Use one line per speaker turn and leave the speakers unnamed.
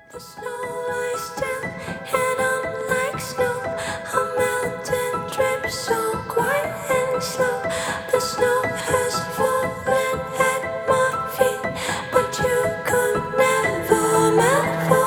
The snow lies still, and I'm like snow. A mountain drips so quiet and slow. The snow has fallen at my feet, but you could never melt.